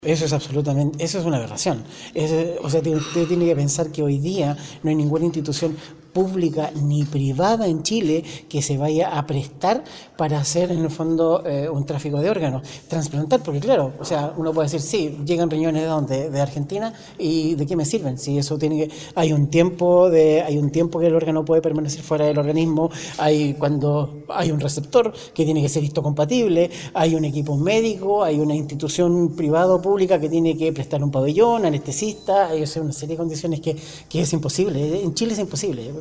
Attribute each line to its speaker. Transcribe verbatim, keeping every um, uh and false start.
Speaker 1: Eso es absolutamente, eso es una aberración. Es, o sea, usted tiene que pensar que hoy día no hay ninguna institución pública ni privada en Chile que se vaya a prestar para hacer en el fondo eh, un tráfico de órganos, trasplantar, porque claro, o sea, uno puede decir, sí, llegan riñones de dónde, de Argentina, y ¿de qué me sirven? Si eso tiene que, hay un tiempo de, hay un tiempo que el órgano puede permanecer fuera del organismo, hay cuando hay un receptor que tiene que ser histocompatible, hay un equipo médico, hay una institución privada o pública que tiene que prestar un pabellón, anestesista, hay una serie de condiciones que, que es imposible, en Chile es imposible.